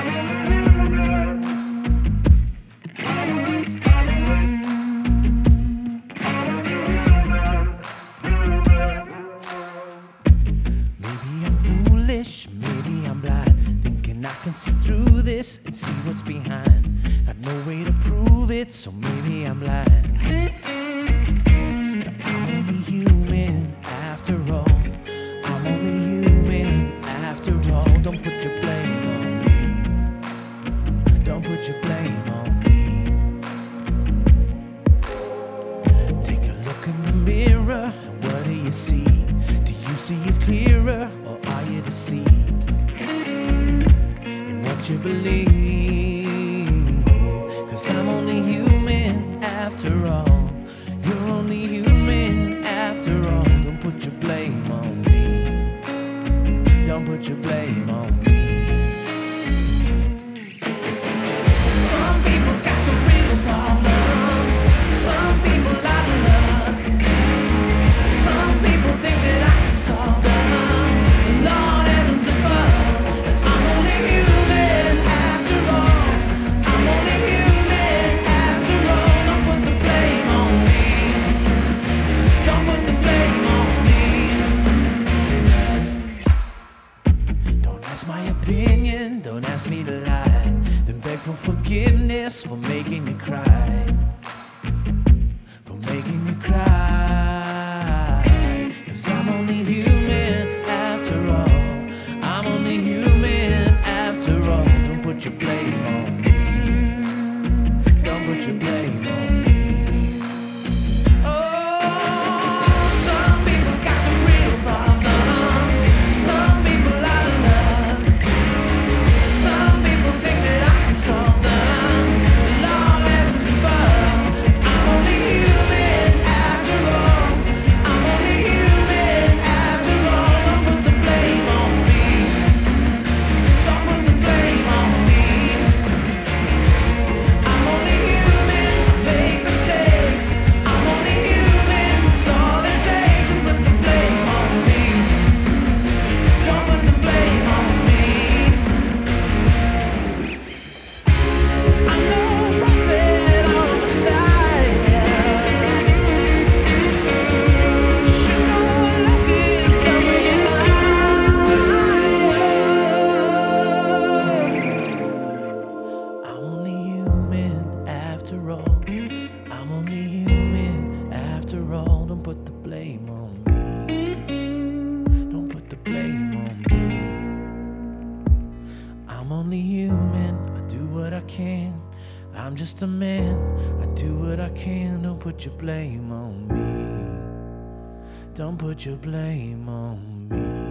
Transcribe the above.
Maybe I'm blind, thinking I can see through this and see what's behind. Got no way to prove it, so maybe I'm lying. But I'm only human after all. I'm only human after all. Don't put your blame on me. Don't put your blame on me. Take a look in the mirror, and what do you see? Do you see it clearer, or are you deceived in what you believe? 'Cause I'm only human after all. You're only human after all. Don't put your blame on me. Don't put your blame on me. Some people got the real problems. Some people out of luck. Some people think that I can solve them. Lord heavens above. I'm only human after all. I'm only human after all. Don't put the blame on me. Don't put the blame on me. Don't ask my opinion, don't ask me to lie. Then beg for forgiveness for making you cry. For making you cry. 'Cause I'm only human after all. I'm only human after all. Don't put your blame on me. Don't put your blame on me. Oh, some people got the real problems. Some people out of luck. Some people think that I can solve them. Lord heavens above. I'm only human after all. I'm only human after all. Don't put the blame on me. Don't put the blame on me. I'm only human. I make mistakes. I'm only human. It's all it takes to put the blame on me. Don't put the blame on me. I'm no prophet or Messiah. Should go looking somewhere higher. I'm only human after all. I'm only human after all. Don't put the blame on me. Don't put the blame on me. I'm only human. I do what I can. I'm just a man. I do what I can. Don't put your blame on me. Don't put your blame on me.